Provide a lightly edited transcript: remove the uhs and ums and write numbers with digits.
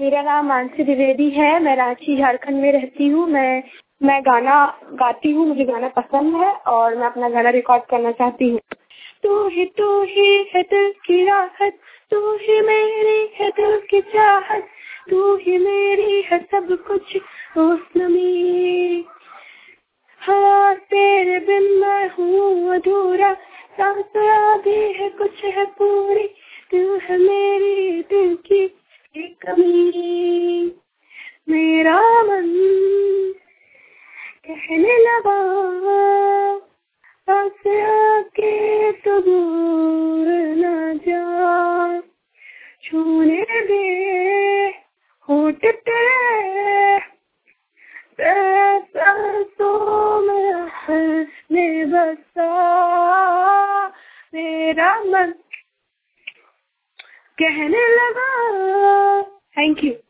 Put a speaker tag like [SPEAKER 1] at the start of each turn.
[SPEAKER 1] मेरा नाम मानसी द्विवेदी है। मैं रांची झारखंड में रहती हूँ। मैं गाना गाती हूँ, मुझे गाना पसंद है और मैं अपना गाना रिकॉर्ड करना चाहती हूँ। तू ही है दिल की राहत, तू ही मेरी है दिल की चाहत, तू ही मेरी है सब कुछ हुस्न। हाँ तेरे बिन मैं हूँ अधूरा, सांस आधी है कुछ है पूरी, तू है मेरी दिल की एक कमी। मेरा मन कहने लगा पास आके तो दूर न जा, छूने दे होठ तेरे सांसों में बसा। मेरा मन कहने लगा। Thank you.